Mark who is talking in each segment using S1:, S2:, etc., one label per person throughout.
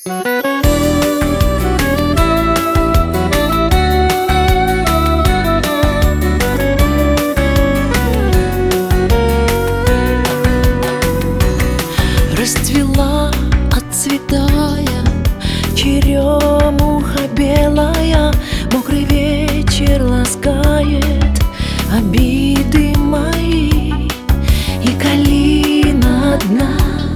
S1: Расцвела, отцветая, черемуха белая, мокрый вечер ласкает обиды мои. И калина одна,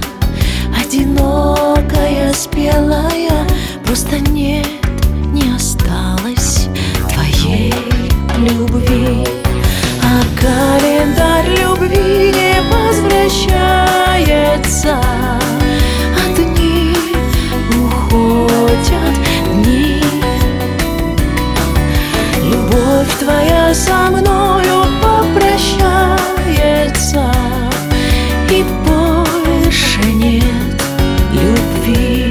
S1: одинокая, спелая, просто нет, не осталось твоей любви. А календарь любви не возвращается, а дни уходят, дни. Любовь твоя со мною попрощается, и больше нет любви.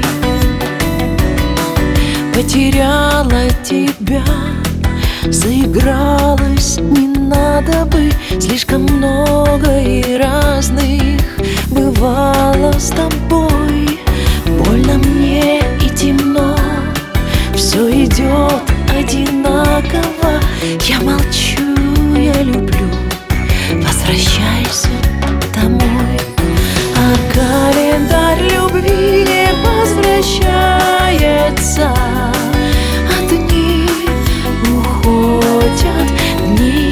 S1: Потеряла тебя, заигралась, не надо бы. Слишком много и разных бывало с тобой. Больно мне и темно, все идет одинаково. Я молчу, я люблю, возвращайся домой. А календарь любви не возвращается, а дни уходят, дни.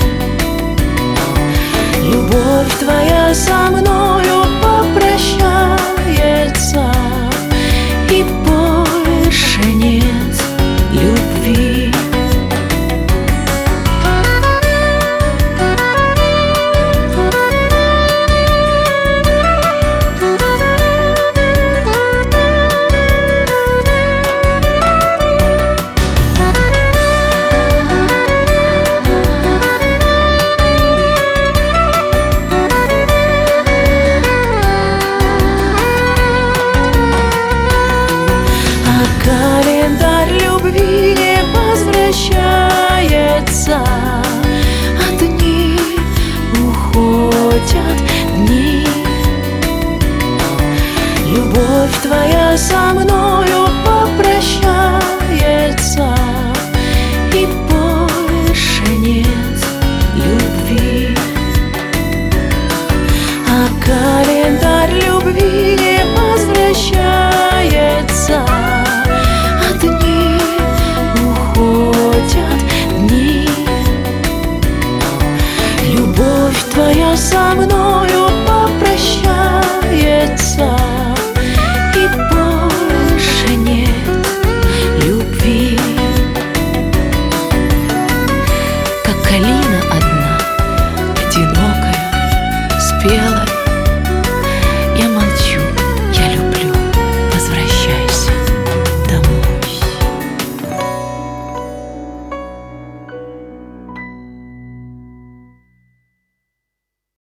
S1: Любовь твоя со мною попрощается, и больше нет любви. Календарь любви не возвращается, а дни уходят, дни. Любовь твоя со мною попрощается, и больше нет любви. А календарь любви не возвращается, любовь твоя со мною попрощается, и больше нет любви. Как калина